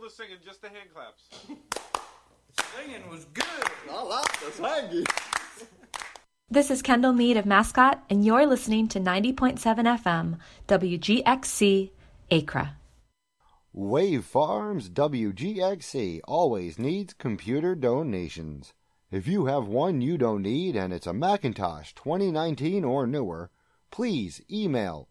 the singing, just the hand claps. Singing was good. I like the singing. This is Kendall Mead of Mascot, and you're listening to 90.7 FM, WGXC, Acra. Wave Farms WGXC always needs computer donations. If you have one you don't need and it's a Macintosh 2019 or newer, please email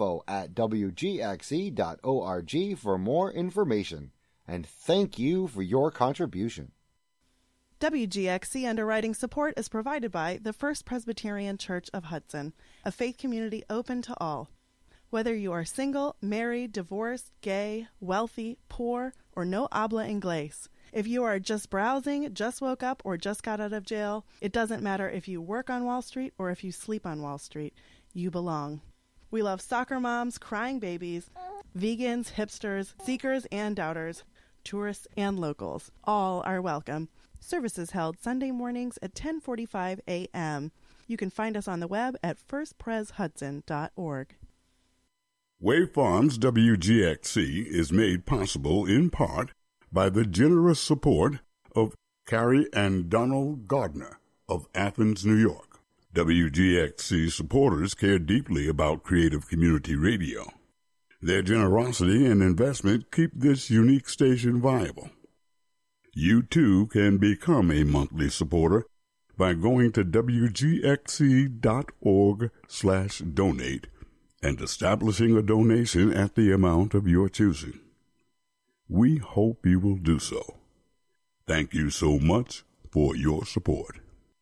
info@wgxe.org for more information. And thank you for your contribution. WGXC underwriting support is provided by the First Presbyterian Church of Hudson, a faith community open to all. Whether you are single, married, divorced, gay, wealthy, poor, or no habla inglés, if you are just browsing, just woke up, or just got out of jail, it doesn't matter if you work on Wall Street or if you sleep on Wall Street. You belong. We love soccer moms, crying babies, vegans, hipsters, seekers and doubters, tourists and locals. All are welcome. Services held Sunday mornings at 10:45 a.m. You can find us on the web at firstpreshudson.org. Wave Farms WGXC is made possible in part by the generous support of Carrie and Donald Gardner of Athens, New York. WGXC supporters care deeply about creative community radio. Their generosity and investment keep this unique station viable. You too can become a monthly supporter by going to wgxc.org/donate and establishing a donation at the amount of your choosing. We hope you will do so. Thank you so much for your support.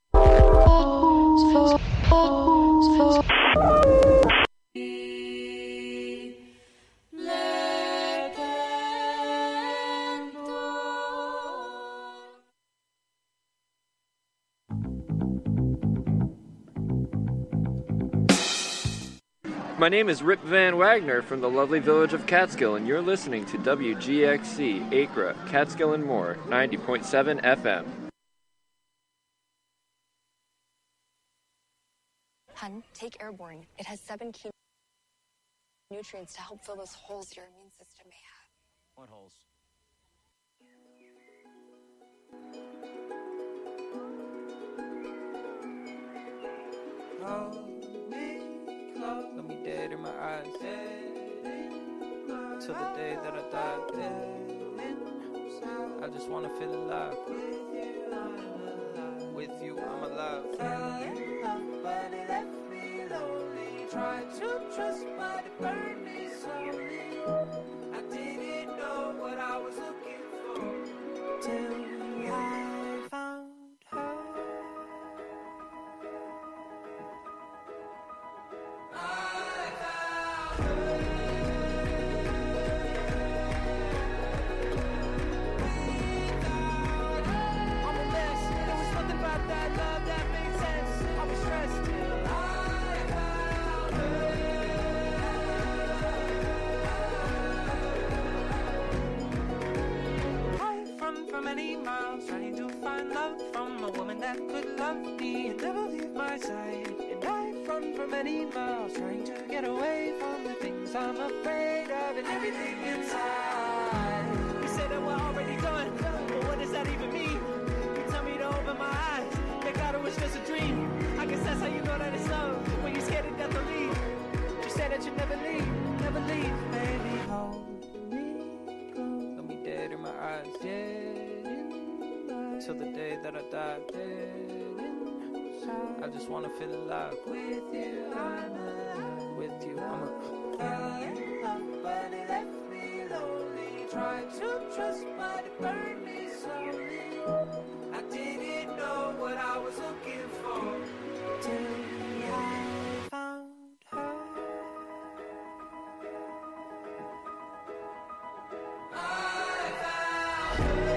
My name is Rip Van Wagner from the lovely village of Catskill, and you're listening to WGXC, Acra, Catskill and More, 90.7 FM. Hun, take Airborne. It has 7 key nutrients to help fill those holes your immune system may have. What holes? Let me dead in my eyes till the day that I die. I just wanna feel alive. With you, I'm alive. Fell in love, but it left me lonely. Tried to trust, but it burned me slowly. I didn't know what I was looking for till I found her. Trying to find love from a woman that could love me and never leave my side. And I've run for many miles trying to get away from the things I'm afraid of and everything inside. You say that we're already done, but what does that even mean? You tell me to open my eyes, make out it was just a dream. I guess that's how you know that it's love, when you're scared to death to leave. You say that you never leave, baby, hold me close. Let me dead in my eyes, till the day that I die. I just wanna feel alive. With you, I'm alive. With you, I'm alive. Fell in love, but it left me lonely. Tried to trust, but it burned me slowly. I didn't know what I was looking for till I found her. I found her.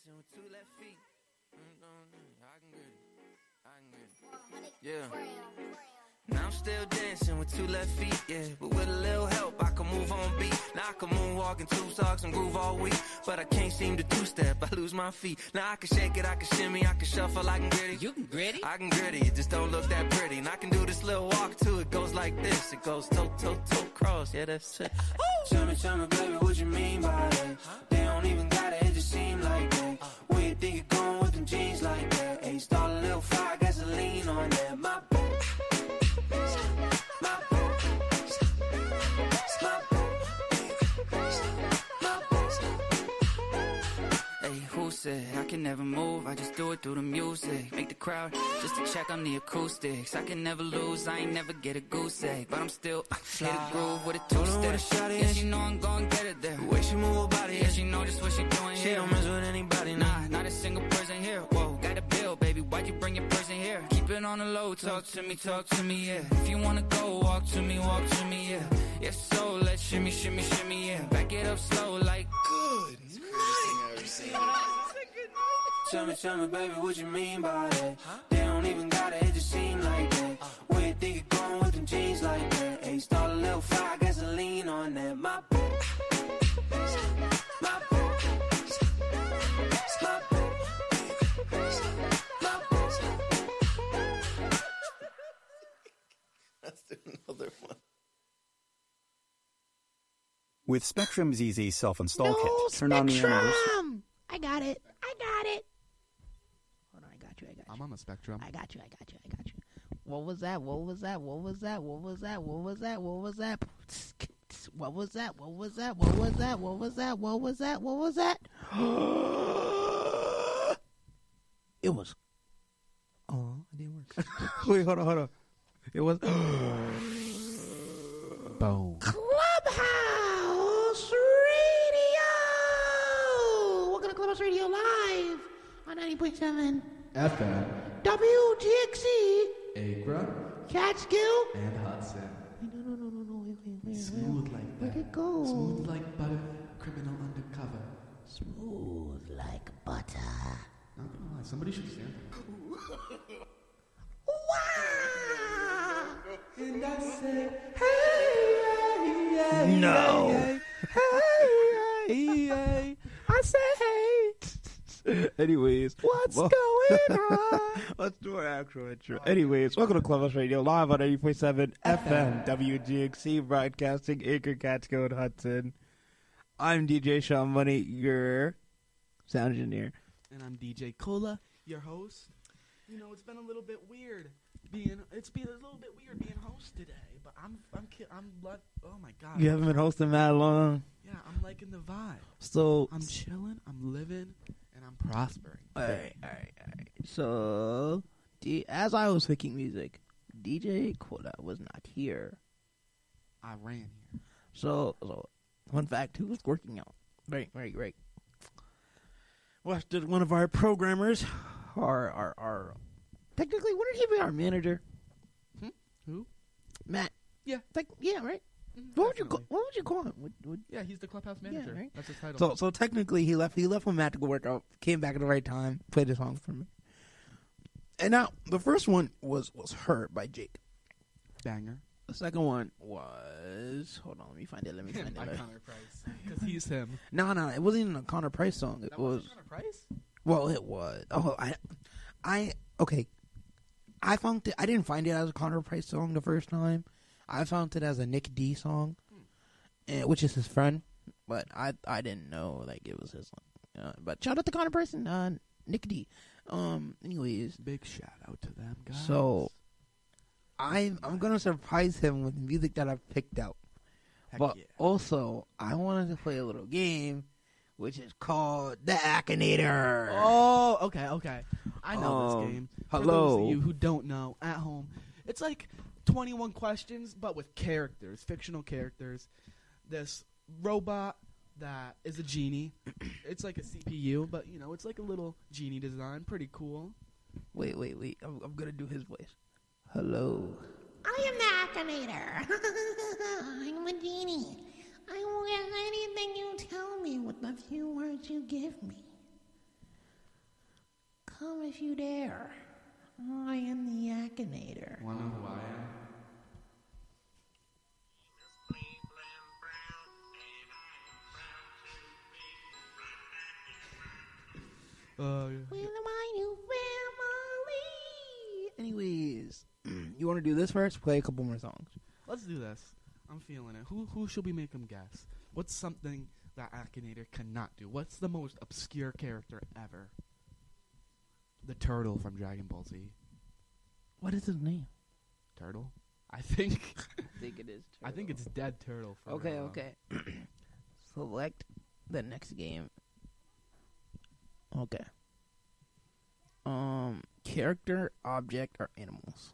dancing with two left feet. I can get it. Yeah. Now I'm still dancing with two left feet, yeah. But with a little help, I can move on beat. Now I can moonwalk in two socks and groove all week. But I can't seem to two-step, I lose my feet. Now I can shake it, I can shimmy, I can shuffle, I can gritty. You can gritty? I can gritty, it just don't look that pretty. And I can do this little walk too, it goes like this. It goes toe, toe, toe, cross, yeah, that's it. Tell me, baby, what you mean by that? They don't even got it, it just seem like that. Where you think you're going with them jeans like that? Hey, start a little fire, gasoline on that. My bad. I can never move, I just do it through the music. Make the crowd just to check on the acoustics. I can never lose, I ain't never get a goose egg. But I'm still hit a groove with a two-step. Yeah, she know I'm gon' get it there. The way she move her body, yeah, she know just what she doing here. She don't mess with anybody, nah, not a single person here. Whoa, got a bill, baby, why'd you bring your person here? Keep it on the low, talk to me, yeah. If you wanna go, walk to me, yeah. If so, let's shimmy, yeah. Back it up slow like good night. Tell me, baby, what you mean by that? They don't even got it, it just seem like that. Where you think you're going with them jeans like that? Hey, start a little fire, gasoline on that. My bad. My bad. My bad. My bad. Let's do another one. With Spectrum's easy self-install kit, turn Spectrum! on the anniversary. I got it. Hold on, I got you. I'm on the Spectrum. I got you. What was that? What was that? It was. Oh, it didn't work. Wait, hold on. It was. Boom. Clubhouse Radio! Welcome to Clubhouse Radio Live on 90.7 FM. WGXC. Acra. Catskill. And Hudson. Wait. Smooth like Where'd that. it go? Smooth like butter. Criminal undercover. Smooth like butter. Not gonna lie, somebody should sample. Wow! And I said, hey, no. Hey, I say hey. Anyways, What's going on? Let's do our actual intro. Anyways, welcome to Clubhouse Radio live on 80.7 FM, WGXC, broadcasting Acre, Catskill, and Hudson. I'm DJ Sean Money, your sound engineer. And I'm DJ Cola, your host. You know, it's been a little bit weird being host today, but oh my God. You haven't been hosting that long. Yeah, I'm liking the vibe. So I'm chilling, I'm living, and I'm prospering. All right. So, as I was picking music, DJ Cola was not here. I ran here. So fun fact, who was working out? Right. Well, did one of our programmers, our technically, wouldn't he be our manager? Who? Matt. Yeah. Yeah, right? Mm-hmm. What would you call him? Yeah, he's the clubhouse manager. Yeah, right? That's his title. So technically, he left when Matt to go work out, came back at the right time, played a song for me. And now, the first one was Her by Jake. Banger. The second one was... Hold on, let me find it. By Connor Price. Because he's him. No, it wasn't even a Connor Price song. It was... Connor Price? Well, it was. Oh, okay. I didn't find it as a Connor Price song the first time. I found it as a Nick D song, which is his friend. But I didn't know it was his song. But shout out to Connor Price and Nick D. Anyways, big shout out to them guys. So I'm gonna surprise him with music that I've picked out. But also I wanted to play a little game, which is called the Akinator. Oh, okay. I know this game. Hello. For those of you who don't know, at home, it's like 21 questions, but with characters, fictional characters. This robot that is a genie. It's like a CPU, but, it's like a little genie design. Pretty cool. Wait. I'm going to do his voice. Hello. I am the Akinator. I'm a genie. I will get anything you tell me with the few words you give me. is you there? I am the Akinator. Wanna know who I am? My new family. Anyways, you want to do this first? Play a couple more songs. Let's do this. I'm feeling it. Who should we make him guess? What's something that Akinator cannot do? What's the most obscure character ever? The turtle from Dragon Ball Z. What is his name? Turtle? I think. I think it is Turtle. I think it's Dead Turtle. Okay. Select the next game. Okay. Character, object, or animals?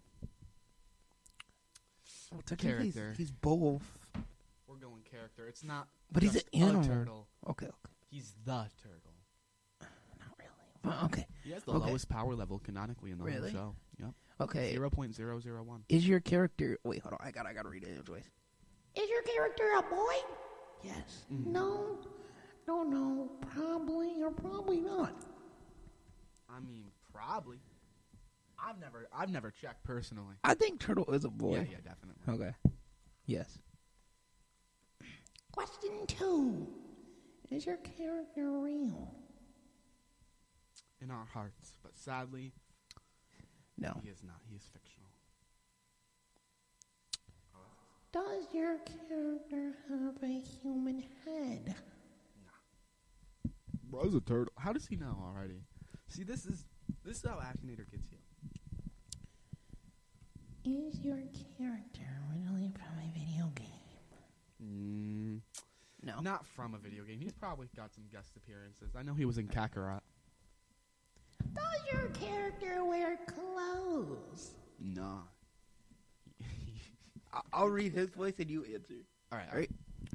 Character. He's both. We're going character. It's not. But he's just an animal. A turtle. Okay. He's the turtle. Not really. Well, okay. He has the lowest power level canonically in the whole show. Yep. Okay. 0.001. Is your character? Wait, hold on. I gotta read it in voice. Is your character a boy? Yes. Mm-hmm. No. Probably or probably not. I mean, probably. I've never checked personally. I think Turtle is a boy. Yeah, definitely. Okay. Yes. Question 2. Is your character real? In our hearts, but sadly, no. He is not. He is fictional. Does your character have a human head? Bro's a turtle. How does he know already? See, this is how Akinator gets you. Is your character originally from a video game? No. Not from a video game. He's probably got some guest appearances. I know he was in Kakarot. Does your character wear clothes? Nah. I'll read his voice and you answer. All right.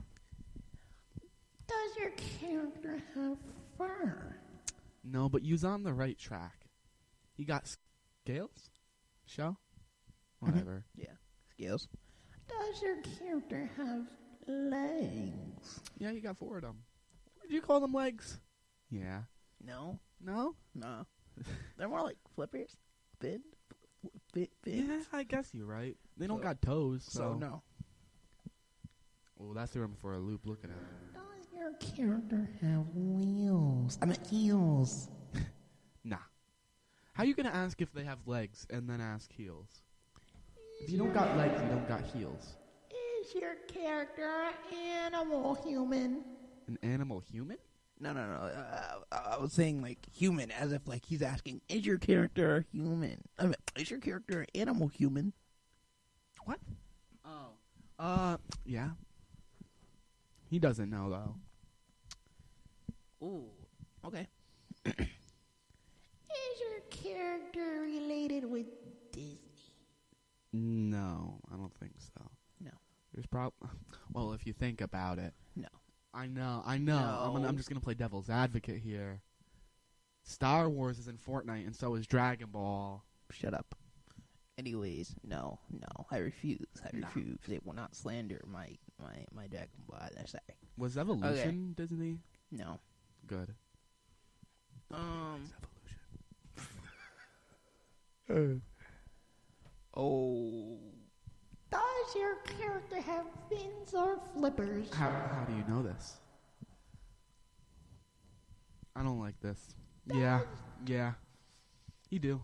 Does your character have fur? No, but you's on the right track. He got scales? Show? Whatever. Yeah, scales. Does your character have legs? Yeah, you got 4 of them. Did you call them legs? Yeah. No. No? No. They're more like flippers. Fins? Yeah, I guess you're right. They don't got toes, so no. Well, that threw him for a loop. Look at it. Does your character have wheels? I mean, heels. Nah. How you gonna ask if they have legs and then ask heels? If you don't got legs, you don't got heels. Is your character an animal human? An animal human? No. I was saying like human, as if like he's asking, is your character a human? I mean, is your character an animal human? What? Oh. Yeah. He doesn't know, though. Ooh. Okay. Is your character related with Disney? No, I don't think so. No. There's well, if you think about it. No. I know. No. I'm just gonna play devil's advocate here. Star Wars is in Fortnite, and so is Dragon Ball. Shut up. Anyways, no. I refuse. They will not slander my Dragon Ball. That's sorry. Was Evolution Disney? No. Good. Evolution. Oh. Does your character have fins or flippers? How do you know this? I don't like this. Yeah. You do.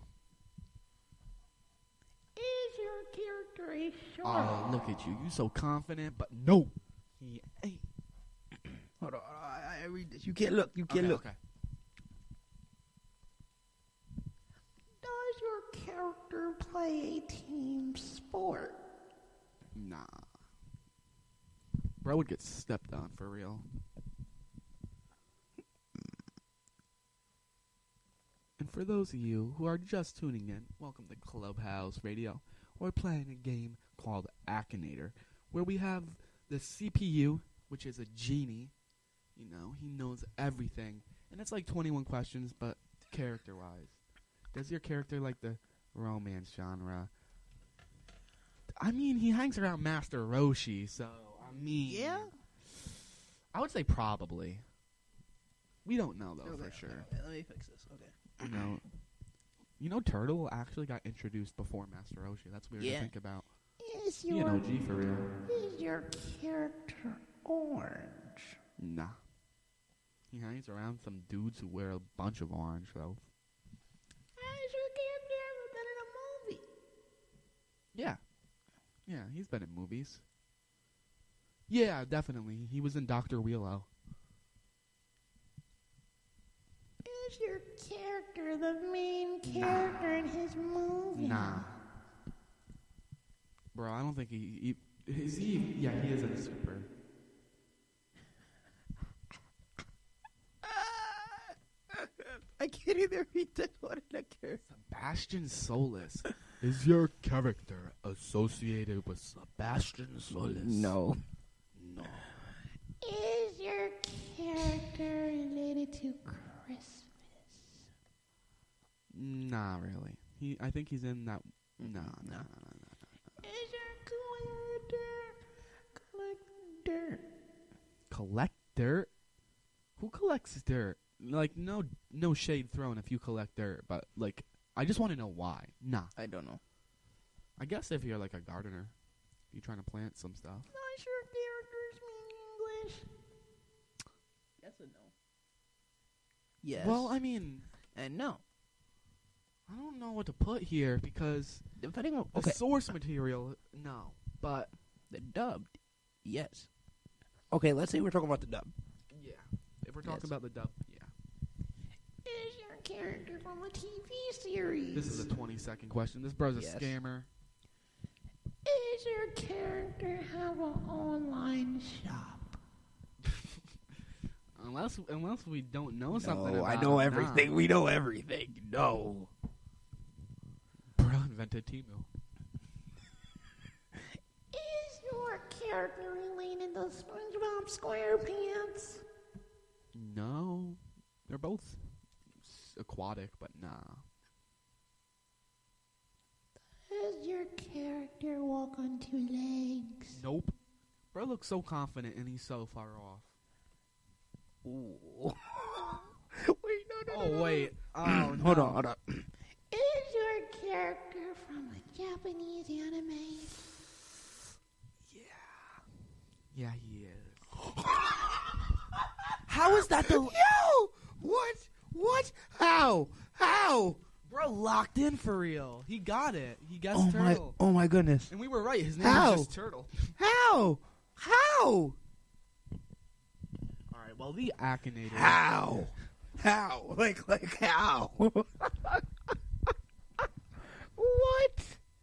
Is your character a shark? Oh, look at you. You so confident, but no. He ain't. Hold on. I read this. You can't look. Okay. Does your character play a team sport? Nah. Bro would get stepped on for real. And for those of you who are just tuning in, welcome to Clubhouse Radio. We're playing a game called Akinator, where we have the CPU, which is a genie. You know, he knows everything. And it's like 21 questions, but character-wise. Does your character like the romance genre? I mean, he hangs around Master Roshi, so, I mean... Yeah? I would say probably. We don't know, though, for sure. Okay, let me fix this. Okay. You know, You know, Turtle actually got introduced before Master Roshi. That's weird to think about. Is He an OG for real. Is your character orange? Nah. He hangs around some dudes who wear a bunch of orange, though. Has your character ever been in a movie? Yeah. Yeah, he's been in movies. Yeah, definitely. He was in Dr. Wheelo. Is your character the main character in his movie? Nah. Bro, I don't think is he? Yeah, he is in Super. I can't either read that one. Sebastian Solis. Is your character associated with Sebastian Solis? No. No. Is your character related to Christmas? Nah, really. I think he's in that. No. Is your collector? Collect dirt? Who collects dirt? Like, no shade thrown if you collect dirt, but, like, I just want to know why. Nah. I don't know. I guess if you're, like, a gardener, you're trying to plant some stuff. Does your character speak English? Yes or no? Yes. Well, I mean... And no. I don't know what to put here, because... Depending on... The source material, no. But... The dubbed, yes. Okay, let's say we're talking about the dub. Yeah. If we're talking about the dub, yeah. Is your character from a TV series? This is a 20-second question. This bro's a scammer. Is your character have an online shop? Unless we don't know something about I know it, everything. Nah. We know everything. No. Bro invented Temu. Is your character related to SpongeBob SquarePants? No. They're both aquatic, but nah. Does your character walk on two legs? Nope. Bro looks so confident and he's so far off. Ooh. Wait, no. Oh, wait. Oh, no. Hold on. Is your character from a Japanese anime? Yeah, he is. How is that the... Yo! What? How? Bro locked in for real. He got it. He guessed Turtle. Oh my goodness. And we were right. His name is just Turtle. How? All right, well, the Akinator... How? Like how? What?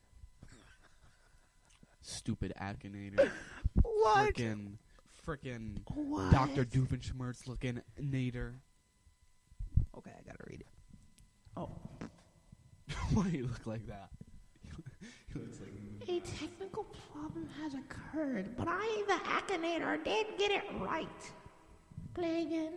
Stupid Akinator. What? Frickin' What? Dr. Doofenshmirtz looking Nader. Okay, I gotta read it. Oh. Why do you look like that? He looks like... A technical problem has occurred, but I, the Akinator, did get it right. Play again.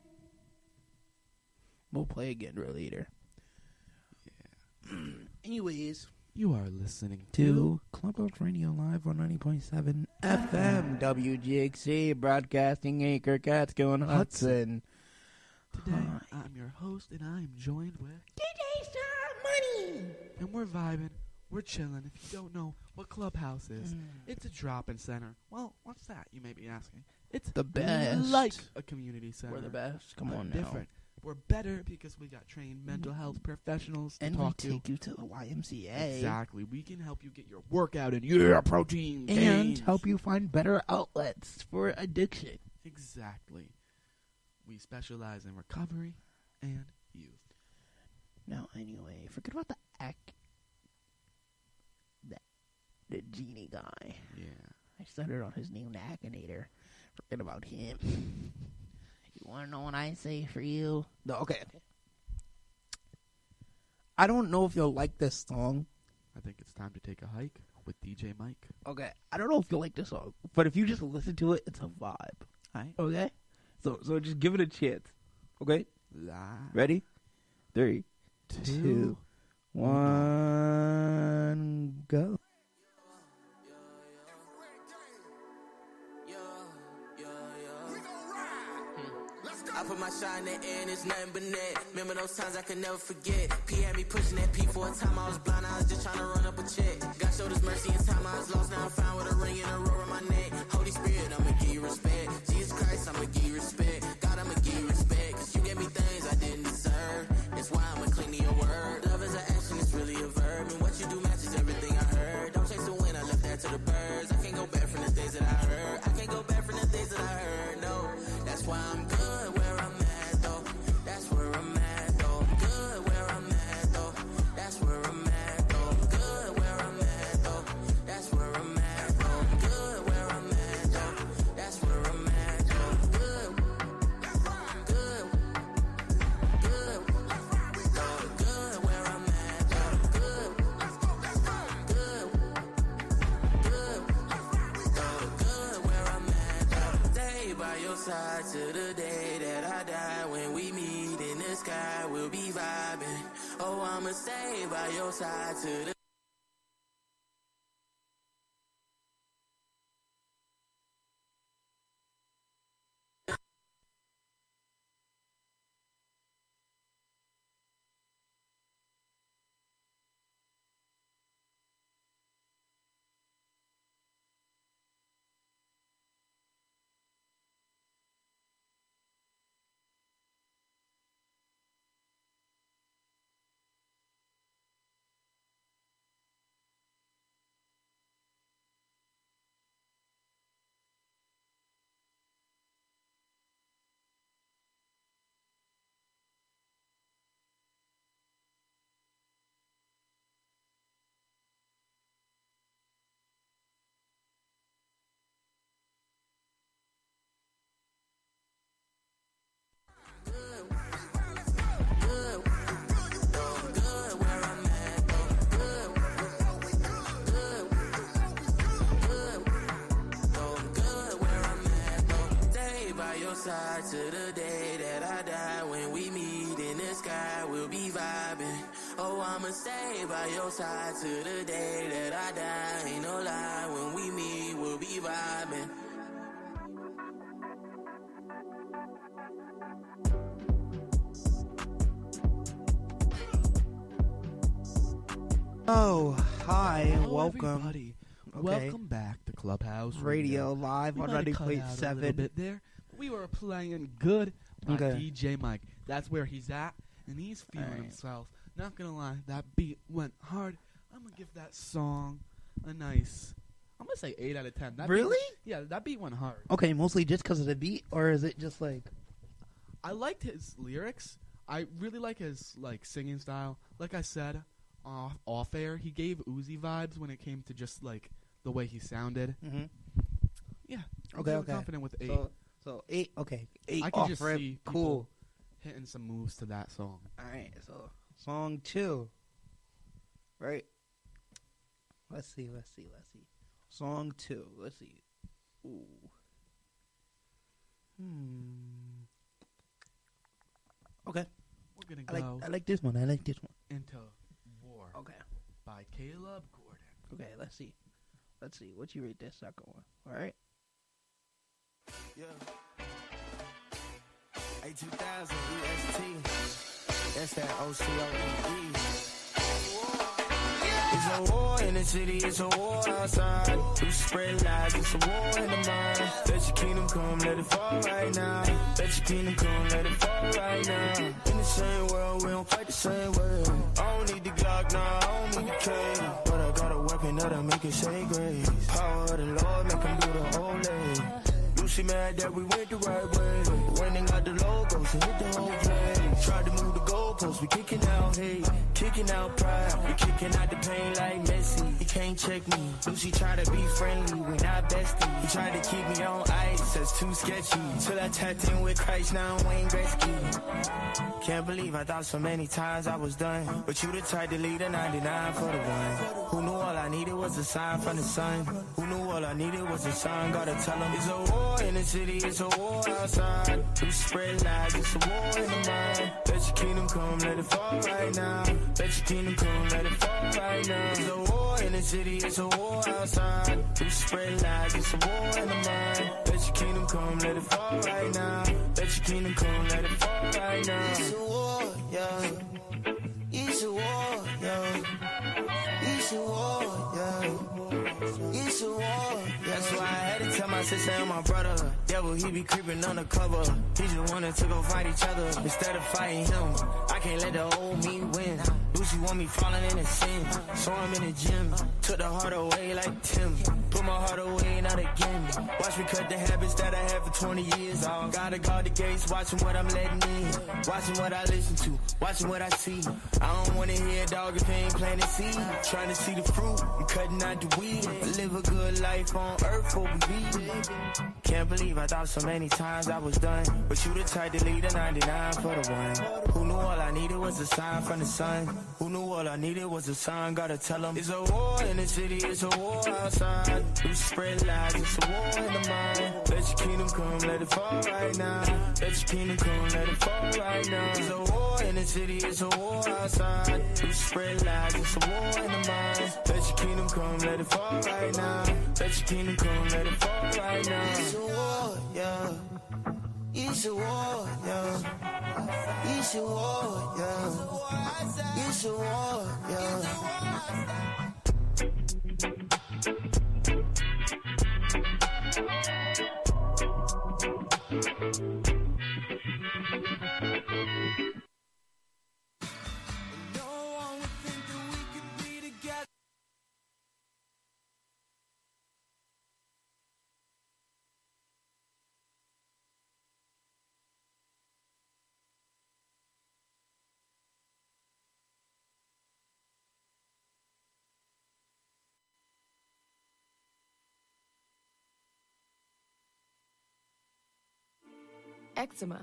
We'll play again later. Yeah. Anyways, you are listening to Clubhouse Radio Live on 90.7 FM WGXC, broadcasting Anchor, Catskill, and Hudson. Today, I'm your host, and I am joined with DJ Star Money. And we're vibing. We're chilling. If you don't know what Clubhouse is, it's a drop-in center. Well, what's that, you may be asking? It's the best. Like a community center. We're the best. Come on now. Different. We're better because we got trained mental health professionals to and talk we take you to the YMCA. Exactly. We can help you get your workout and your protein and gains. help you find better outlets for addiction. Exactly. We specialize in recovery and youth. Now, anyway, forget about the genie guy. Yeah. I stuttered on his name, the Akinator. Forget about him. You want to know what I say for you? No, okay. I don't know if you'll like this song. I think it's time to take a hike with DJ Mike. Okay. I don't know if you'll like this song, but if you just listen to it, it's a vibe. Right. Okay? So just give it a chance. Okay? Live. Ready? 3, 2, 1, go. put my shot in the air and it's nothing but net. Remember those times I could never forget. P had me pushing that P for a time I was blind, I was just trying to run up a check. God showed us mercy in time I was lost, now I'm found with a ring and a roll on my neck. Holy Spirit, I'ma give you respect. Jesus Christ, I'ma give you respect. God, I'ma give you respect. Cause you gave me things I didn't deserve. That's why I'ma cling to your word. Love is an action, it's really a verb. And what you do matches everything I heard. Don't chase the wind, I left that to the birds. I can't go back from the things that I heard. I can't go back from the things that I heard, no. That's why I'm good where I'm at, though. That's where I'm at, though. I'm good where I'm at, though. That's where I'm at, though. I'm good where I'm at, though. That's where I'm at, though. I'm good where I'm at, though. That's where I'm at, though. I'm good. Good. Good. Though. Good where I'm at, though. Good. Good. Good. Though. Good where I'm at, though. Stay by your side to the day that I die. When we meet in the sky, we'll be vibing. Oh, I'ma stay by your side to the side to the day that I die. When we meet in the sky, we'll be vibing. Oh, I'ma stay by your side to the day that I die. Ain't no lie, when we meet, we'll be vibing. Oh, hi, Hello, welcome. everybody. Okay. Welcome back to Clubhouse Radio live We on might have cut out a 90.7. little bit there. We were playing Good by Okay. DJ Mike. That's where he's at, and he's feeling Alright. himself. Not gonna lie, that beat went hard. I'm gonna give that song a nice, I'm gonna say 8 out of 10. That Really? Beat, yeah, that beat went hard. Okay, mostly just because of the beat, or is it just like... I liked his lyrics. I really like his singing style. Like I said, off air, he gave Uzi vibes when it came to just the way he sounded. Mm-hmm. Yeah. I'm Okay, feeling okay. confident with 8. So 8, okay. 8 I can off just rip, see people cool. hitting some moves to that song. Alright, so song 2. Right? Let's see. Song 2, let's see. Ooh. Okay. We're gonna go I like this one. into War. Okay. By Caleb Gordon. Okay, let's see. What you rate this second one? Alright? Yeah. A2000 EST. That's that OCOE. It's a war in the city, it's a war outside. You spread lies, it's a war in the mind. Let your kingdom come, let it fall right now. Let your kingdom come, let it fall right now. In the same world, we don't fight the same way. I don't need the Glock, nah, I don't need the K. But I got a weapon that'll make it say grace. Power of the Lord, make him do the whole day. She mad that we went the right way. Winning out the logos and hit the whole play. Tried to move the goalposts, we kicking out hate, kicking out pride, we kicking out the pain like Messi. He can't check me. Lucy tried to be friendly, we not besties. He tried to keep me on ice, that's too sketchy. Till I tapped in with Christ, now I'm Wayne Gretzky. Can't believe I thought so many times I was done, but you the type to lead a 99 for the one. Who knew all I needed was a sign from the sun? Who knew all I needed was a sign? Gotta tell him it's a war in the city, it's a war outside. You spread lies, it's a war in the mind. Let your kingdom come, let it fall right now. Let your kingdom come, let it fall right now. It's a war in the city, it's a war outside. You spread lies, it's a war in the mind. Let your kingdom come, let it fall right now. Let your kingdom come, let it fall right now. It's a war, yeah. It's a war, yeah. It's a war, yeah. It's a war, yeah. That's why I had to tell my sister and my brother. Devil, he be creeping undercover. He just wanted to go fight each other instead of fighting him. I can't let the old me win. Lucy want me falling in a sin. So I'm in the gym. Took the heart away like Tim. Put my heart away, not again. Watch me cut the habits that I had for 20 years. I gotta guard the gates, watching what I'm letting in. Watching what I listen to, watching what I see. I don't wanna hear a dog if he ain't planting seed. Trying to see the fruit and cutting out the weed. Live a good life on earth for we be. Can't believe I thought so many times I was done. But you the type to leave the 99 for the one. Who knew all I needed was a sign from the sun? Who knew all I needed was a sign? Gotta tell them it's a war in the city, it's a war outside. You spread lies, it's a war in the mind. Let your kingdom come, let it fall right now. Let your kingdom come, let it fall right now. It's a war in the city, it's a war outside. You spread lies, it's a war in the mind. Let your kingdom come, let it fall right now. Let your kingdom come, let it fall right now. It's a war, yeah. It's a war, yeah. It's a war, yeah. It's a war, yeah. Eczema.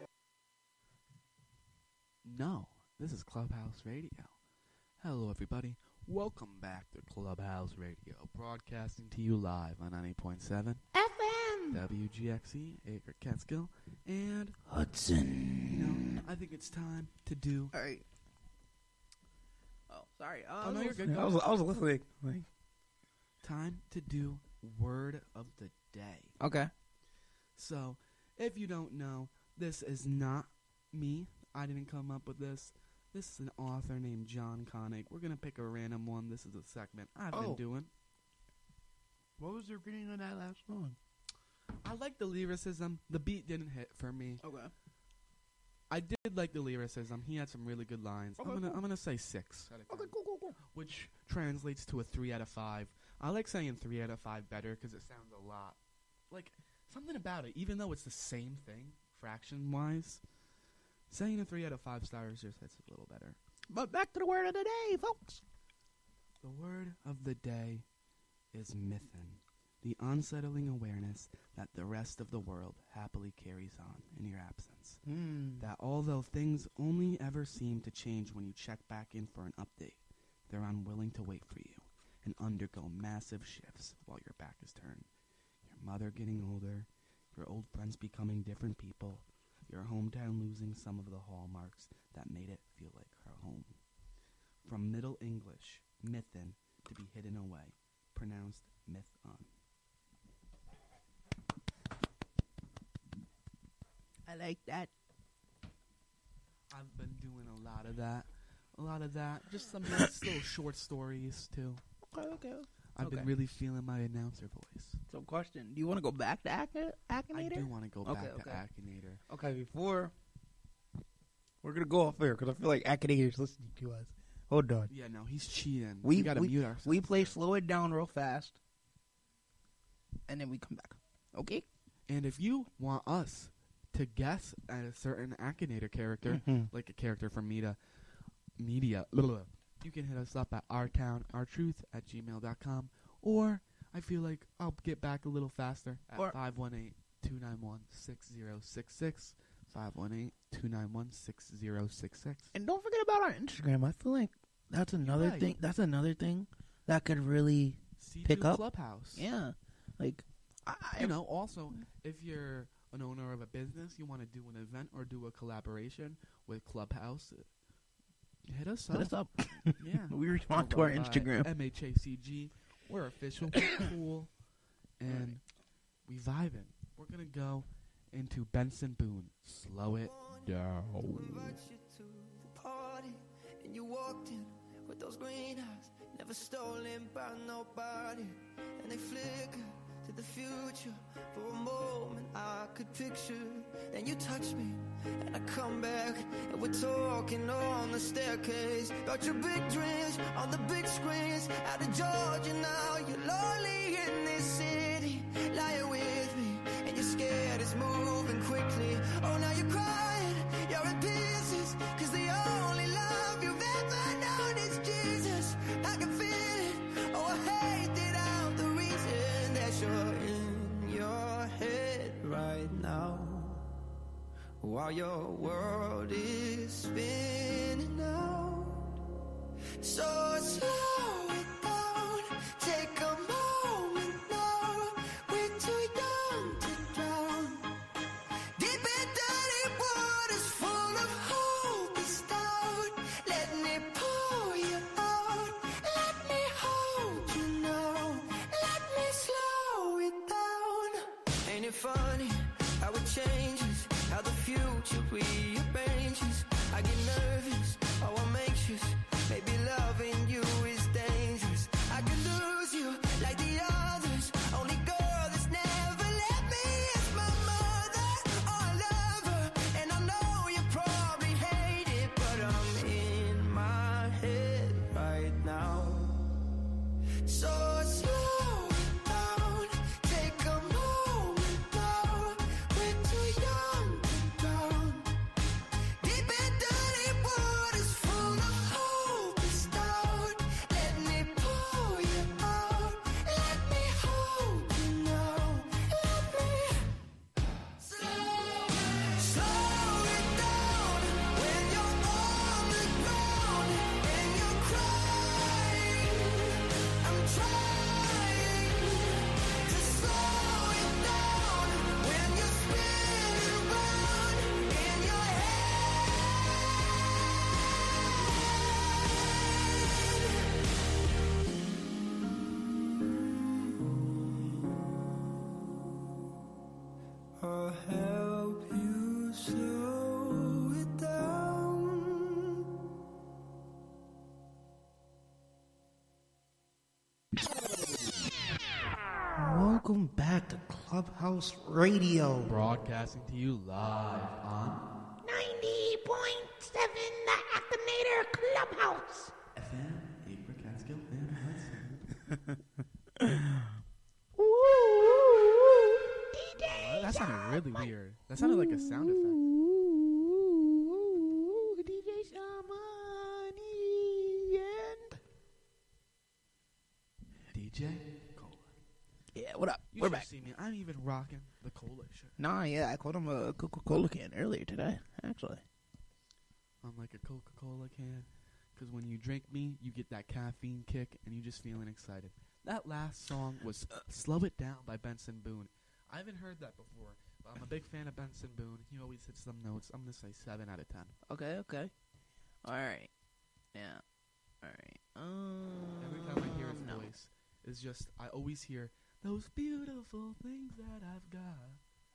No, this is Clubhouse Radio. Hello, everybody. Welcome back to Clubhouse Radio, broadcasting to you live on 90.7 FM WGXE, Acre, Catskill, and Hudson. You know, I think it's time to do. All right. Oh, sorry. Oh, no, you're good. I was listening. Like, time to do word of the day. Okay. So, if you don't know, this is not me. I didn't come up with this. This is an author named John Connick. We're going to pick a random one. This is a segment I've been doing. What was the reading on that last song? I like the lyricism. The beat didn't hit for me. Okay. I did like the lyricism. He had some really good lines. Okay, I'm gonna say 6 out of 10. Okay, cool. Which translates to a 3 out of 5. I like saying 3 out of 5 better because it sounds a lot like something about it. Even though it's the same thing, fraction-wise, saying a 3 out of 5 stars just hits a little better. But back to the word of the day, folks. The word of the day is mythin, the unsettling awareness that the rest of the world happily carries on in your absence. That although things only ever seem to change when you check back in for an update, they're unwilling to wait for you and undergo massive shifts while your back is turned. Your mother getting older, your old friends becoming different people, your hometown losing some of the hallmarks that made it feel like her home. From Middle English, mythin, to be hidden away, pronounced myth-on. I like that. I've been doing a lot of that. Just some nice little short stories, too. Okay. I've been really feeling my announcer voice. So, question. Do you want to go back to Akinator? I do want to go back to Akinator. Okay, before we're going to go off air because I feel like Akinator's listening to us. Hold on. Yeah, no, he's cheating. We got to mute ourselves. We play Slow It Down real fast, and then we come back. Okay? And if you want us to guess at a certain Akinator character, like a character from media, you can hit us up at ourtownourtruth@gmail.com, or I feel like I'll get back a little faster at 518-291-6066, 518-291-6066. And don't forget about our Instagram. I feel like that's another thing. That's another thing that could really pick up. Clubhouse. Yeah, like also if you're an owner of a business, you want to do an event or do a collaboration with Clubhouse, hit us up. Yeah. We respond to our Instagram. MHACG. We're official, cool, and we vibing. We're going to go into Benson Boone. Slow it down. Party, and you walked in with those green eyes, never stolen by nobody, and they flicker to the future. For a moment I could picture, then you touch me and I come back, and we're talking on the staircase about your big dreams on the big screens out of Georgia. Now you're lonely in this city, lying with me, and you're scared it's moving quickly. Oh, now you're crying, you're in pieces, cause the only love you've ever known is Jesus. I can feel it, oh I hate that I'm the reason that you're in your head right now, while your world is spinning out. So slow it down, take a moment now, we're too young to drown. Deep in dirty waters full of hope is doubt. Let me pull you out, let me hold you now, let me slow it down. Ain't it funny how it changes, how the future rearranges? I get nervous, oh I'm anxious, maybe loving you is dangerous. I could lose you like the others, only girl that's never let me is my mother. Oh I love her, and I know you probably hate it, but I'm in my head right now. So slow it down, take a moment now, we're too young to drown. Deep in dirty waters full of hope is doubt. Let me pull you out, let me hold you now, let me slow it down. When you're on the ground and you're crying, I'm trying to slow it down. When you're spinning round in your I'll help you slow it down. Welcome back to Clubhouse Radio. Broadcasting to you live on 90.7 The Akinator Clubhouse. FM, Acre, Catskill, and Hudson. That sounded really weird. That sounded like a sound effect. DJ Shamani and DJ Cola. Yeah, what up? You We're should back. see me. I'm even rocking the Cola shirt. Nah, yeah, I called him a Coca-Cola can earlier today, actually. I'm like a Coca-Cola can. Because when you drink me, you get that caffeine kick, and you're just feeling excited. That last song was Slow It Down by Benson Boone. I haven't heard that before, but I'm a big fan of Benson Boone. He always hits some notes. I'm going to say 7 out of 10. Okay. All right. Yeah. All right. Every time I hear his voice, it's just, I always hear, those beautiful things that I've got.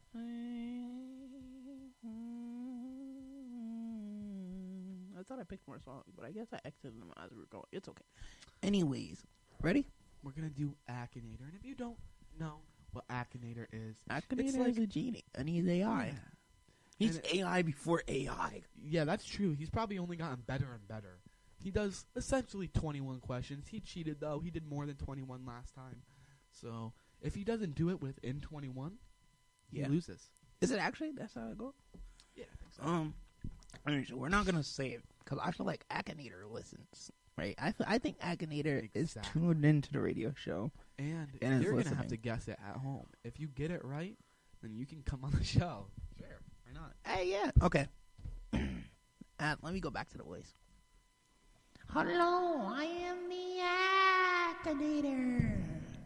I thought I picked more songs, but I guess I exited them as we were going. It's okay. Anyways, ready? We're going to do Akinator. And if you don't know what Akinator is, Akinator is a genie, and he's AI. Yeah. He's AI before AI. Yeah, that's true. He's probably only gotten better and better. He does essentially 21 questions. He cheated, though. He did more than 21 last time. So, if he doesn't do it within 21, he loses. Is it actually? That's how it goes? Yeah, I think so. Alright, so we're not going to say it, because I feel like Akinator listens, right? I think Akinator is tuned into the radio show. And is you're going to have listening. to guess it at home. If you get it right, then you can come on the show. Sure, why not? Hey, yeah. Okay. Let me go back to the voice. Hello, I am the Akinator.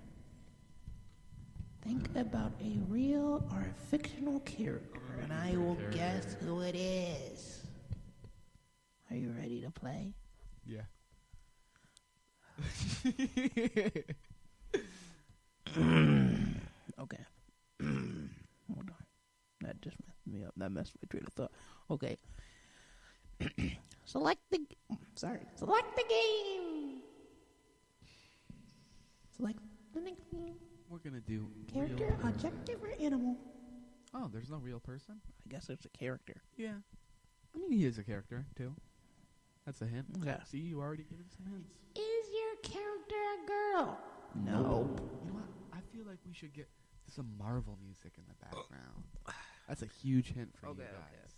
Think about a real or a fictional character, and I will guess who it is. Are you ready to play? Yeah. Okay. Hold on. That that messed my train of thought. Okay. Select the game. Select the next game. We're gonna do Character, real objective, or animal. Oh, there's no real person? I guess it's a character. Yeah. I mean, he is a character, too. That's a hint. Yeah. See, you already given some hints. Is your character a girl? No. You know what? I feel like we should get some Marvel music in the background. That's a huge hint for you guys.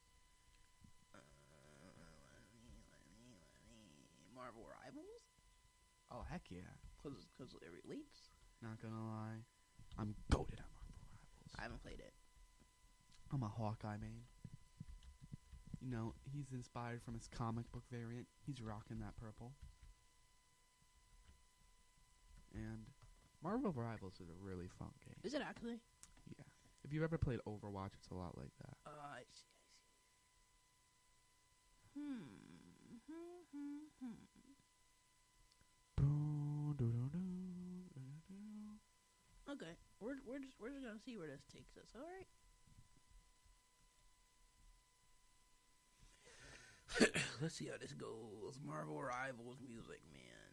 Marvel Rivals? Oh, heck yeah. Because it relates. Not gonna lie. I'm goated at Marvel Rivals. I haven't played it. I'm a Hawkeye main. You know, he's inspired from his comic book variant. He's rocking that purple. And Marvel Rivals is a really fun game. Is it actually? Yeah. If you've ever played Overwatch, it's a lot like that. I see. Okay, we're just gonna see where this takes us. All right. Let's see how this goes. Marvel Rivals music, man.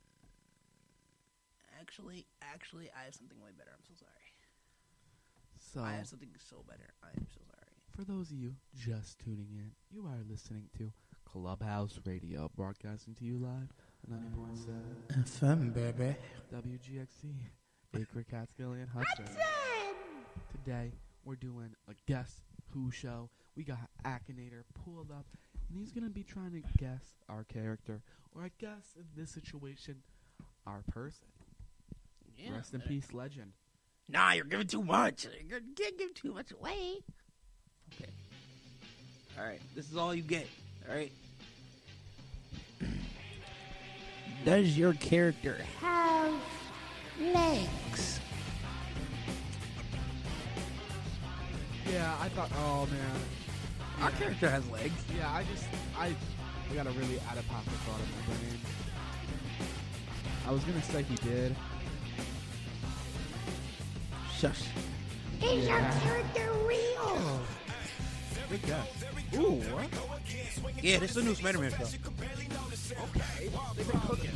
Actually, I have something way better. I'm so sorry. So, I have something so better. I am so sorry. For those of you just tuning in, you are listening to Clubhouse Radio, broadcasting to you live on 90.7 FM, baby. WGXC, Acre, Catskill, and Hudson. Today, we're doing a Guess Who show. We got Akinator pulled up, and he's going to be trying to guess our character, or I guess, in this situation, our person. Yeah, Rest in peace, legend. Nah, you're giving too much. You can't give too much away. Okay. All right. This is all you get. All right. Does your character have legs? Yeah, I thought, oh man. Our character has legs. Yeah, I got a really out-of-pocket thought in my brain. I was going to say he did. Shush. Is your character real? Good guess. Ooh, what? Yeah, this is a new Spider-Man show. Okay, they've been cooking.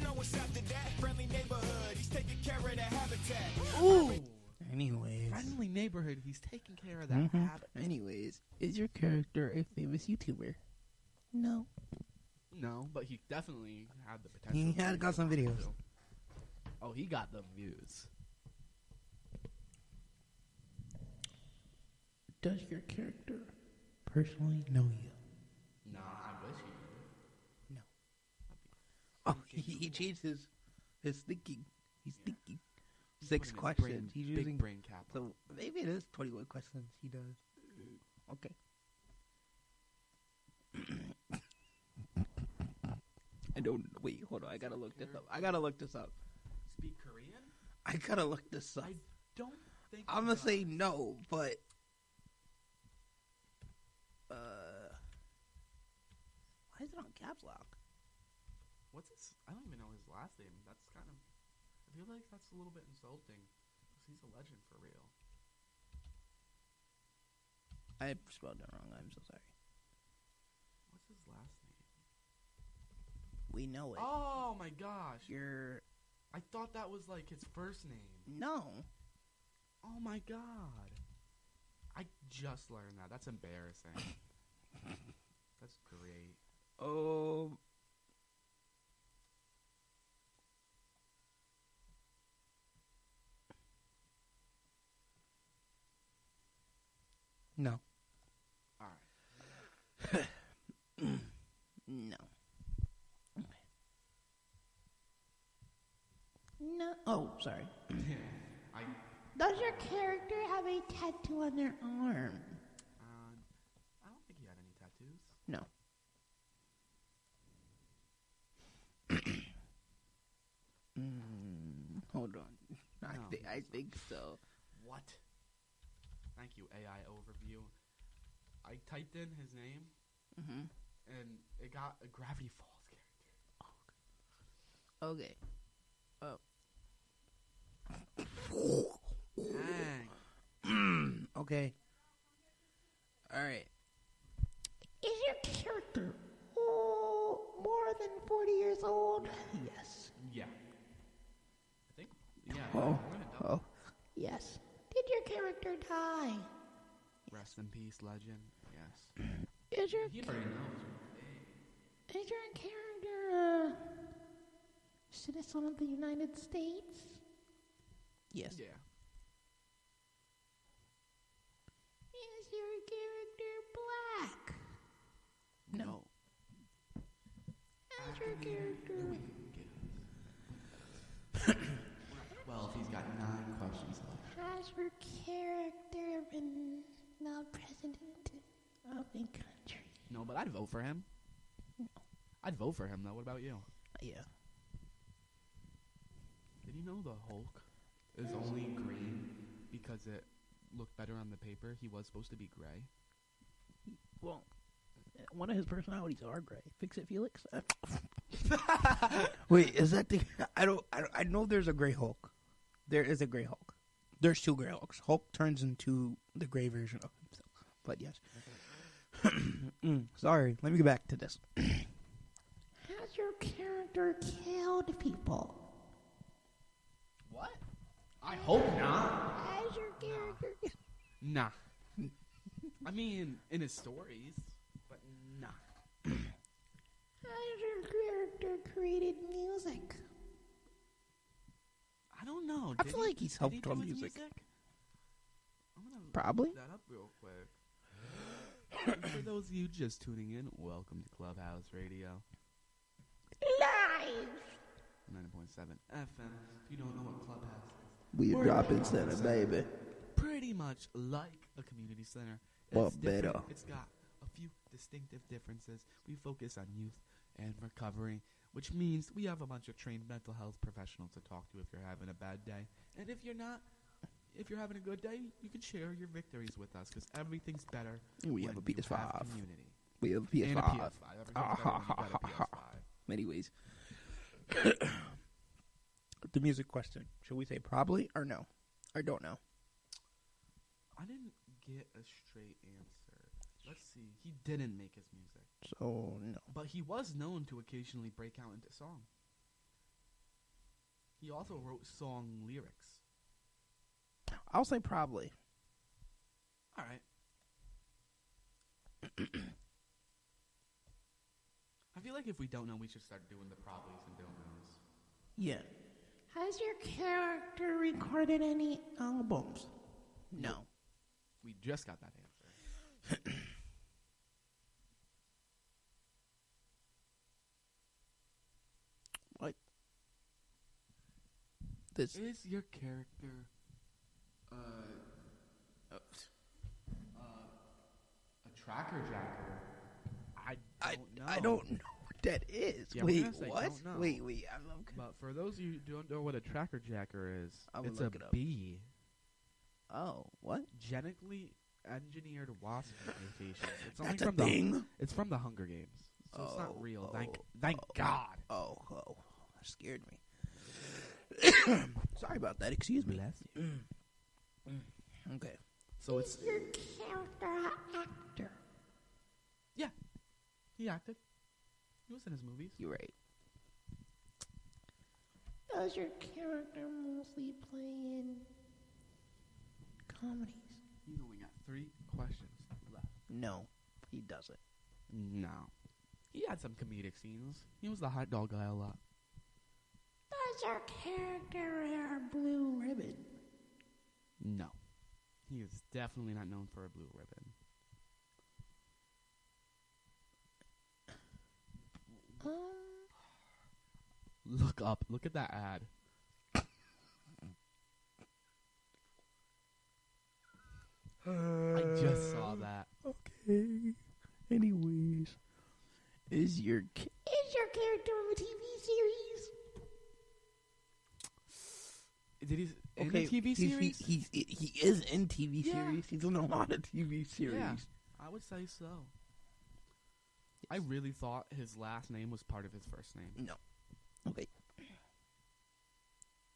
Ooh. Anyways. Friendly neighborhood, he's taking care of that habit. Anyways, is your character a famous YouTuber? No. No, but he definitely had the potential. He had got some videos. Oh, he got the views. Does your character personally know you? Nah, I wish he did. No. Oh, he changed his thinking. He's thinking. 6 questions. He's big using brain capital. So maybe it is 21 questions he does. Okay. I don't. Wait, hold on. I gotta look this up. Speak Korean? I gotta look this up. I don't think. I'm gonna say no, but why is it on caps lock? What's his? I don't even know his last name. That's kind of. I feel like that's a little bit insulting because he's a legend for real. I spelled it wrong. I'm so sorry. What's his last name? We know it. Oh my gosh! I thought that was like his first name. No. Oh my god! I just learned that. That's embarrassing. That's great. Oh. No. All right. No. No. Oh, sorry. Does your character have a tattoo on their arm? I don't think he had any tattoos. No. Hold on. I think so. What? Thank you, AI overview. I typed in his name, and it got a Gravity Falls character. Okay. Oh. Dang. Okay. All right. Is your character more than 40 years old? Yes. Yeah. I think. Yeah. Oh. Yes. Did your character die? Rest in peace, legend. Yes. Is your He already knows. character citizen of the United States? Yes. Yeah. Is your character black? No. Is your character... Well, if he's got 9 questions left. Has your character been the president of the country? No, but I'd vote for him. No. I'd vote for him, though. What about you? Yeah. Did you know the Hulk is only green because it looked better on the paper? He was supposed to be gray. Well, one of his personalities are gray. Fix it, Felix. Wait, is that the? I know there's a gray Hulk. There is a gray Hulk. There's 2 gray Hulks. Hulk turns into the gray version of himself. But yes. Sorry. Let me get back to this. Has your character killed people? What? I hope not. Has your character... Nah. I mean, in his stories, but nah. Has your character created music? I don't know. I feel like he's helped on music. I'm gonna Probably. look that up real quick. For those of you just tuning in, welcome to Clubhouse Radio. Live! 9.7 FM. If you don't know what Clubhouse is, We we're dropping center, baby. Pretty much like a community center. But It's different. better. It's got a few distinctive differences. We focus on youth and recovery, which means we have a bunch of trained mental health professionals to talk to if you're having a bad day. And if you're not, if you're having a good day, you can share your victories with us because everything's better. We when have a you PS5. have community. We have a PS5. And a PS5. Everything's better when you got a PS5. Anyways. The music question. Should we say probably or no? Or don't know? I didn't get a straight answer. Let's see. He didn't make his music. So, no. But he was known to occasionally break out into song. He also wrote song lyrics. I'll say probably. All right. I feel like if we don't know, we should start doing the probablys and don't knows. Yeah. Has your character recorded any albums? No. We just got that answer. What? This is your character a tracker jacker? I don't know what that is. Yeah, wait, don't what? know. Wait. I'm But for those of you who don't know what a tracker jacker is, I'm it's gonna a look it up. bee. Oh, what? Genetically engineered wasp mutation. It's That's only a from thing? It's from the Hunger Games, so it's not real. Thank oh, God. Oh, that scared me. Sorry about that. Excuse me. Bless you. Okay. So it's Is your character an actor? yeah. He acted. He was in his movies. You're right. Does your character mostly play in comedies? He's only got 3 questions left. No, he doesn't. No. He had some comedic scenes. He was the hot dog guy a lot. Does your character wear a blue ribbon? No. He is definitely not known for a blue ribbon. Look at that ad. I just saw that. Okay. Anyways, is your character in a TV series? Did he in okay? a TV series? He is in TV Yeah. series. He's in a lot of TV series. Yeah, I would say so. I really thought his last name was part of his first name. No. Okay.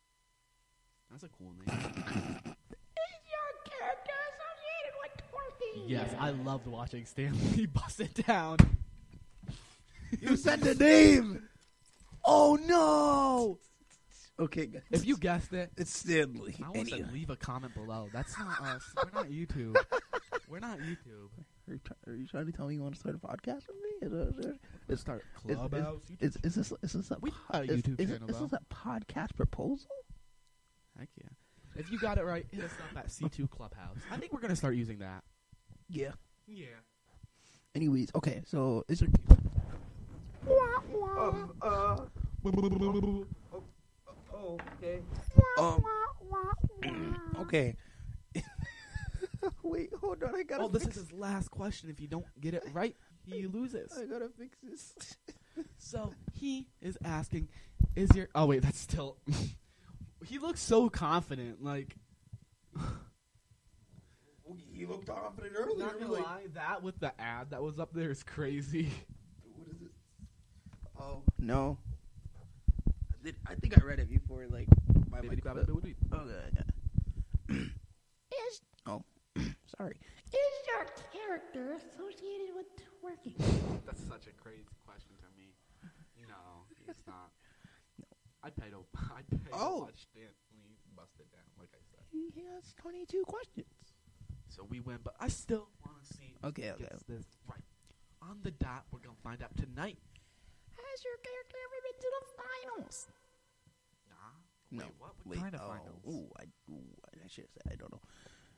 That's a cool name. Is your character associated with twerking? Yes, I loved watching Stanley bust it down. You said the name. Oh no. Okay, guys. If you guessed it, it's Stanley. I want to leave a comment below. That's not us. We're not YouTube. We're not YouTube. Are you trying to tell me you want to start a podcast with me? Let's start Clubhouse. Is this a YouTube channel? Is this a podcast proposal? Heck yeah. If you got it right, hit us up at C2 Clubhouse. I think we're going to start using that. Yeah. Yeah. Anyways, okay, so is there... okay. Okay. Wait, hold on, I gotta Oh, this is his last question. If you don't get it right, he loses. I gotta fix this. So, he is asking, is your... Oh, wait, that's still... He looks so confident, like... You looked confident earlier. Not gonna lie, that with the ad that was up there is crazy. What is it? Oh, no. I think I read it before, like... Sorry. Is your character associated with twerking? That's such a crazy question to me. No, it's not. No. I'd pay to watch Stanley bust it down, like I said. He has 22 questions. So we win, but I still want to see who gets this right. On the dot, we're going to find out tonight. Has your character ever been to the finals? Nah. Wait, what? What kind of finals? I should have said, I don't know.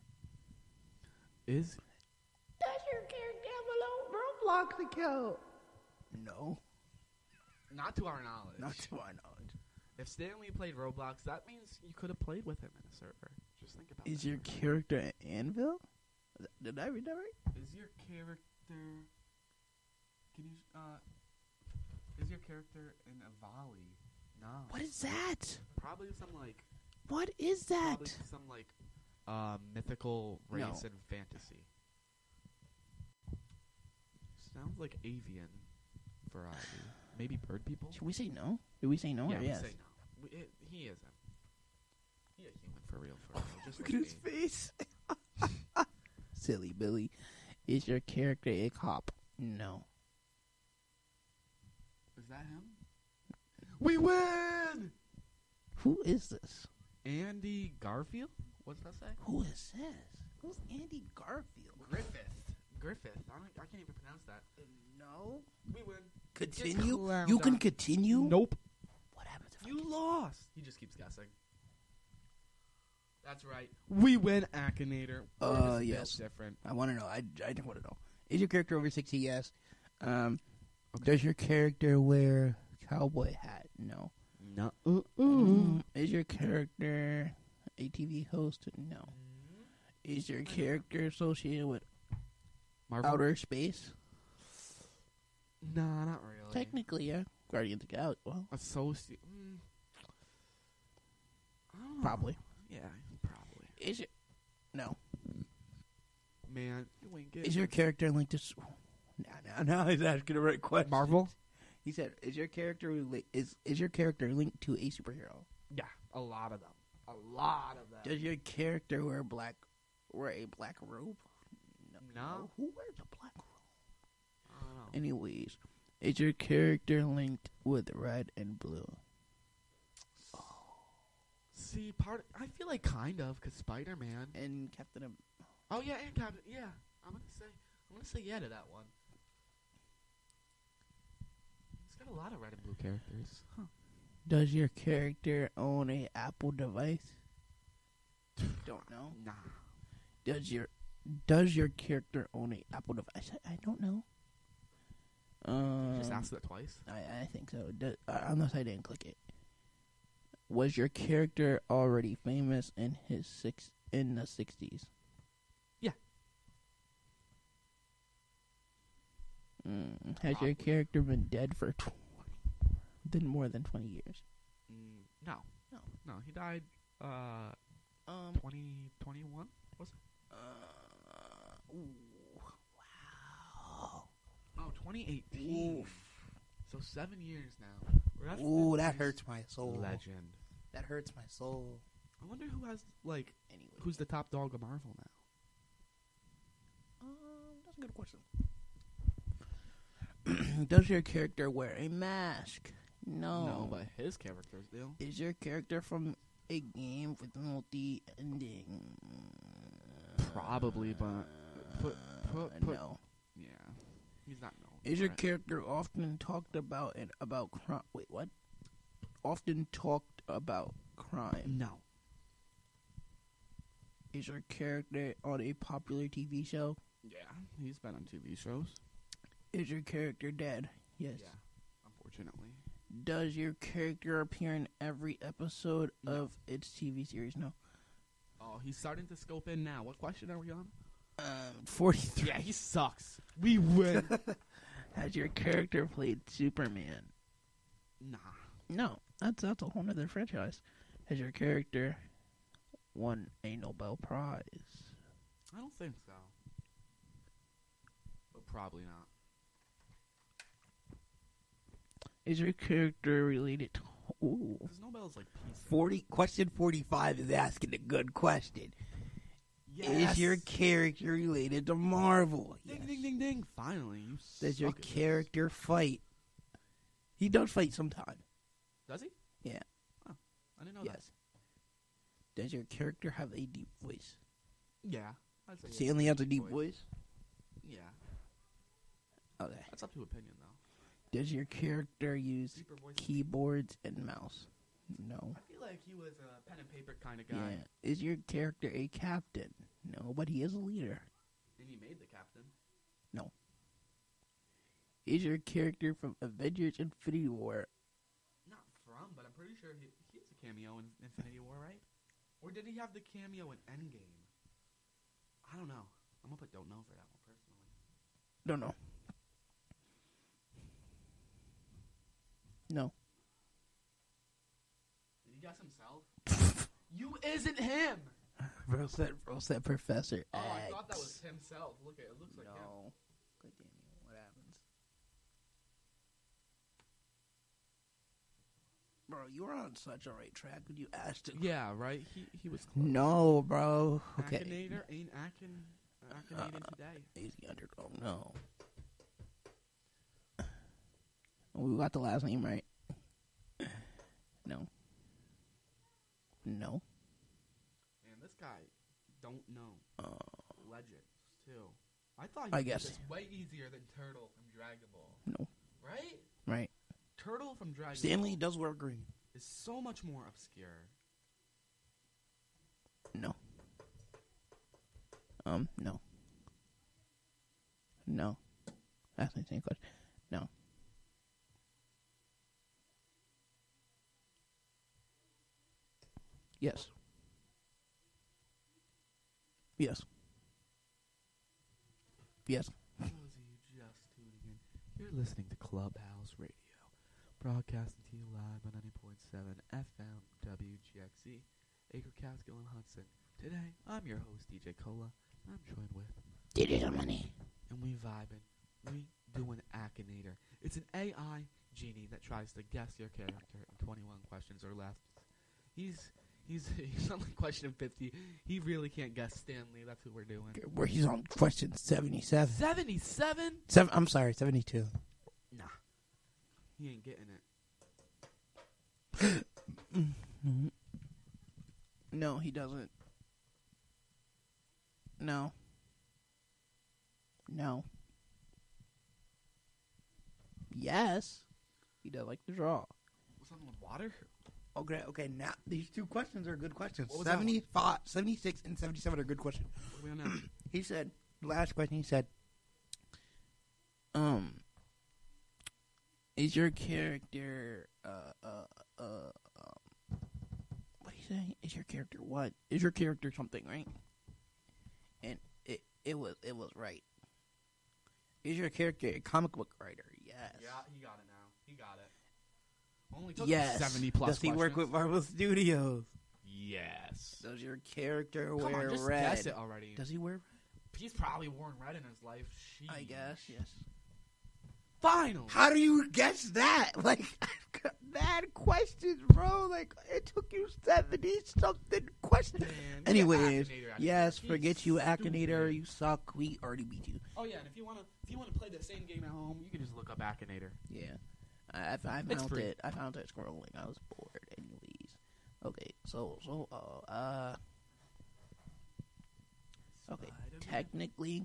Does your character have a low Roblox account? No. Not to our knowledge. Not to our knowledge. If Stanley played Roblox, that means you could have played with him in a server. Just think about it. Is your character at Anvil? Did I read that right? Is your character... Can you... Is your character in Avali? No. What is that? Probably some, like... What is that? Probably some, like... mythical race and fantasy. Sounds like avian variety. Maybe bird people? Should we say no? Did we say no or yes? We say no. He isn't. He a human for real. Just Look at his face. Silly Billy. Is your character a cop? No. Is that him? We win! Who is this? Andy Garfield? What's that say? Who is this? Who's Andy Garfield? Griffith. I can't even pronounce that. No. We win. Continue? You can continue? Nope. What happens if you lost? He just keeps guessing. That's right. We win, Akinator. Yes. Different. I want to know. I want to know. Is your character over 60? Yes. Does your character wear cowboy hat? No. No. Is your character a TV host? No. Is your character associated with Marvel? Outer space? Nah, not really. Technically, yeah. Guardians of the Galaxy. Well, associate. Probably. Yeah, probably. Is it? No. Man, you ain't getting Is your character linked to? Now he's asking the right question. Marvel? He said, "Is your character is your character linked to a superhero?" Yeah, a lot of them. A lot of them. Does your character wear a black robe? No. Who wears a black robe? I don't know. Anyways, is your character linked with red and blue? See, I feel like kind of, because Spider-Man and Captain America. Oh yeah, and Captain. Yeah, I'm gonna say yeah to that one. It's got a lot of red and blue characters. Huh. Does your character own a Apple device? Don't know. Nah. Does your character own a Apple device? I don't know. Just asked that twice. I think so. Unless I didn't click it. Was your character already famous in the 60s? Yeah. Has your character been dead for more than 20 years? No. He died 2021, was it? Wow. Oh, 2018. Oof. So 7 years now. That hurts my soul. Legend. That hurts my soul. I wonder who has who's the top dog of Marvel now? a good question. Does your character wear a mask? No. No, but his characters do. Is your character from a game with multi-ending? Probably, but no. Yeah, he's not known. Is your for it. character often talked about crime? Wait, what? Often talked about crime? No. Is your character on a popular TV show? Yeah, he's been on TV shows. Is your character dead? Yes. Yeah, unfortunately. Does your character appear in every episode of its TV series? No. Oh, he's starting to scope in now. What question are we on? 43. Yeah, he sucks. We win. Has your character played Superman? Nah. No, that's a whole nother franchise. Has your character won a Nobel Prize? I don't think so. But probably not. Is your character related to... Ooh. Because Nobel's like peace. Question 45 is asking a good question. Yes. Is your character related to Marvel? Ding, ding, ding, ding. Finally. You Does your suck at this. character fight? He does fight sometimes. Does he? Yeah. Oh, I didn't know Yes. Does your character have a deep voice? that. Yeah. I'd say Stanley has a deep voice? Yeah. Okay. That's up to opinion, though. Does your character use Deeper voice. keyboards and mouse? No. I feel like he was a pen and paper kind of guy. Yeah. Is your character a captain? No, but he is a leader. And he made the captain. No. Is your character from Avengers Infinity War? Not from, but I'm pretty sure he has a cameo in Infinity War, right? Or did he have the cameo in Endgame? I don't know. I'm going to put don't know for that one, personally. Don't know. No. Did he guess himself? You isn't him! Bro said Professor Oh, X. I thought that was himself. Look at it. Looks like him. No. Continue. What happens? Bro, you were on such a right track when you asked it. Yeah, right? He was close. No, bro. Okay. Akinator ain't Akinating today. Easy Underground. No. We got the last name right. No. No. Man, this guy don't know. Legends, too. I thought I he guess. was way easier than Turtle from Dragon Ball. No. Right? Right. Turtle from Dragon Stanley Ball does wear green. is so much more obscure. No. No. No. Ask me the same question. No. Yes. Yes. Yes. For those of you just tuning in, you're listening to Clubhouse Radio, broadcasting to you live on 90.7 FM WGXC, Acre, Catskill, and Hudson. Today, I'm your host, DJ Cola, and I'm joined with DJ Money. And we vibing. We doing Akinator. It's an AI genie that tries to guess your character in 21 questions or less. He's on like question 50. He really can't guess Stanley. That's who we're doing. Where he's on question 77. 77? I'm sorry, 72. Nah. He ain't getting it. No, he doesn't. No. No. Yes. He does like to draw. Something with water? Okay, now these two questions are good questions. What was that 75, 76, and 77 are good questions. What are we on now? He said, last question, he said, is your character, what do you say? Is your character what? Is your character something, right? And it was right. Is your character a comic book writer? Yes. Yeah, he got it now. He got it. Only took Yes. 70 plus Does he work with Marvel Studios? Yes. Does your character Come wear on, just red? guess it already. Does he wear red? He's probably worn red in his life. I guess, yes. Finals. How do you guess that? Like, I've got mad questions, bro. Like, it took you 70-something questions. Man, Anyways, Akinator, yes, he's forget you, Akinator. stupid. You suck. We already beat you. Oh yeah, and if you wanna play the same game at home, you can just look up Akinator. Yeah. I found it. I found it scrolling. I was bored. Anyways. Okay, okay, technically.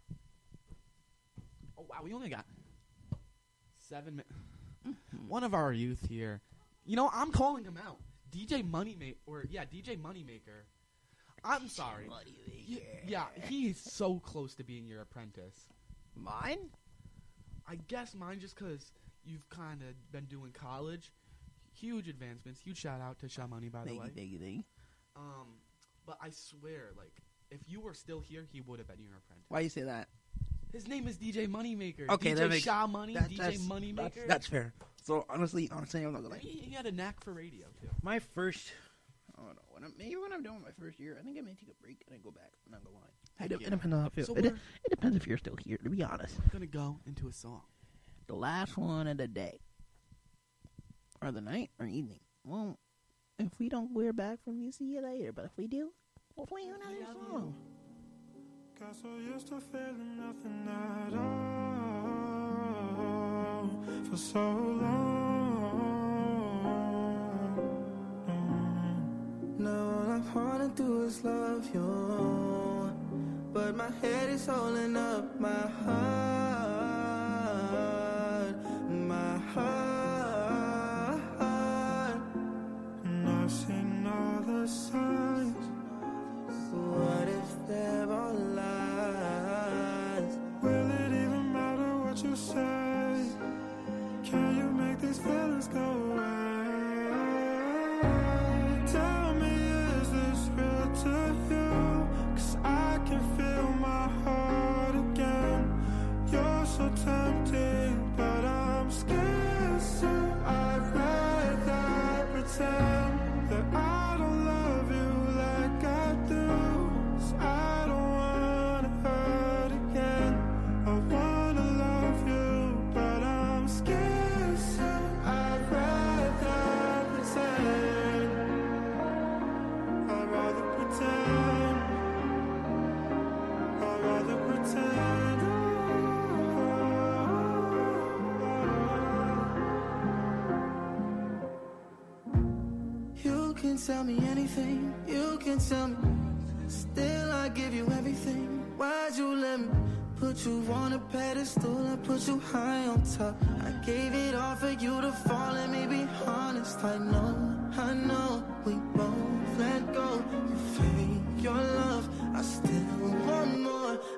Oh wow, we only got 7 minutes. One of our youth here. You know, I'm calling him out. DJ Moneymaker. I'm sorry. Yeah, he's so close to being your apprentice. Mine? I guess mine just because you've kind of been doing college. Huge advancements. Huge shout out to Sha Money, by the way. Thank you. But I swear, like, if you were still here, he would have been your apprentice. Why you say that? His name is DJ Moneymaker. Okay, DJ Sha Money, DJ Moneymaker. That's fair. So honestly, I'm not gonna lie. He had a knack for radio too. My first, I don't know, when I'm done with my first year, I think I may take a break and then go back. I'm not gonna lie. It depends on how I feel. It depends if you're still here. To be honest, I'm gonna go into a song. The last one of the day, or the night, or evening. Well, if we don't, we're back from you. See you later. But if we do, we'll play you another song. Got so used to feeling nothing at all for so long. Now all I wanna do is love you, but my head is holding up my heart, and I've seen all the signs. What if they're all lies? Will it even matter what you say? Can you make these feelings go away? Tell me, is this real to you? 'Cause I can feel my heart again. You're so tempting, but I'm scared, so I'd rather pretend that I don't love you like I do. I don't wanna hurt again. I wanna love you, but I'm scared, so I'd rather pretend. I'd rather pretend. I'd rather pretend. You can tell me anything. You can tell me. Still I give you everything. Why'd you let me put you on a pedestal? I put you high on top. I gave it all for you to fall and me be honest. I know we both let go. You fake your love, I still want more.